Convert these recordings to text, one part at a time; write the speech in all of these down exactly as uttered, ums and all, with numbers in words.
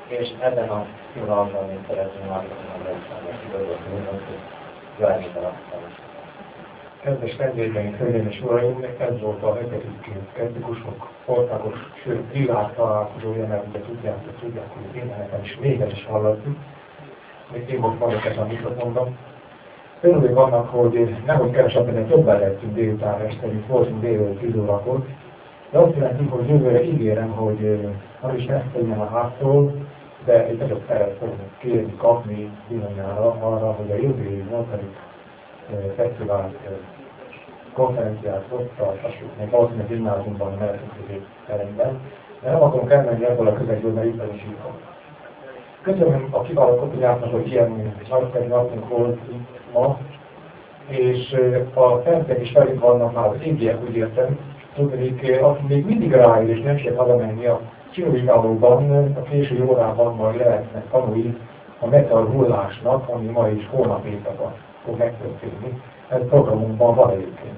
és ezen a pillanatban én szeretném látni a Magyarországnak igazolni, hogy Jármítan aztán. Kedves vendégeink, hölgyeim és uraim, ez volt a hetedik Szkeptikusok országos, sőt világ találkozója, mert ugye tudják, hogy tudják, hogy interneten is végre is hallatjuk. Még én most vagyok ezen a mikrofonban. Örülök annak, hogy nehogy kevesebben többen lettünk délután este, mint voltunk délután tíz órakor. De azt jelenti, hogy jövőre ígérem, hogy nem is ezt tegyen a hátról, de egy nagyobb teret fogunk kérni, kapni bizonyára arra, hogy a jövő év nyolcadik fesztivál konferenciát ott tartassuk, még valószínűleg gimnáziumban, a Merszentőzé teremben, de nem akarunk elmenni ebből a közegből, mert itt is írtam. Köszönöm a kiváló kopiáknak, hogy ilyen nagyszerű napunk volt ma, és a tervek is velünk vannak már az égiek, úgy értem, tudnék, aki még mindig ráér és nem siet hazamenni a csinóvigálóban, a késői órában majd lehetnek tanulni a metal hullásnak, ami ma is holnap éjszaka fog megtörténni. Ez programunkban van egyébként.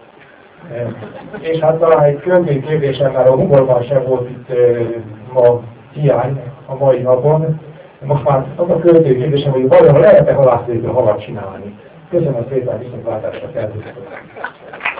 És hát talán egy könnyű kérdésem, mert a humorban sem volt itt ma hiány a mai napon. Most már az a költői kérdésem, hogy vajon lehet-e halászlétől havat csinálni? Köszönöm szépen, viszontlátásra, szervusztok!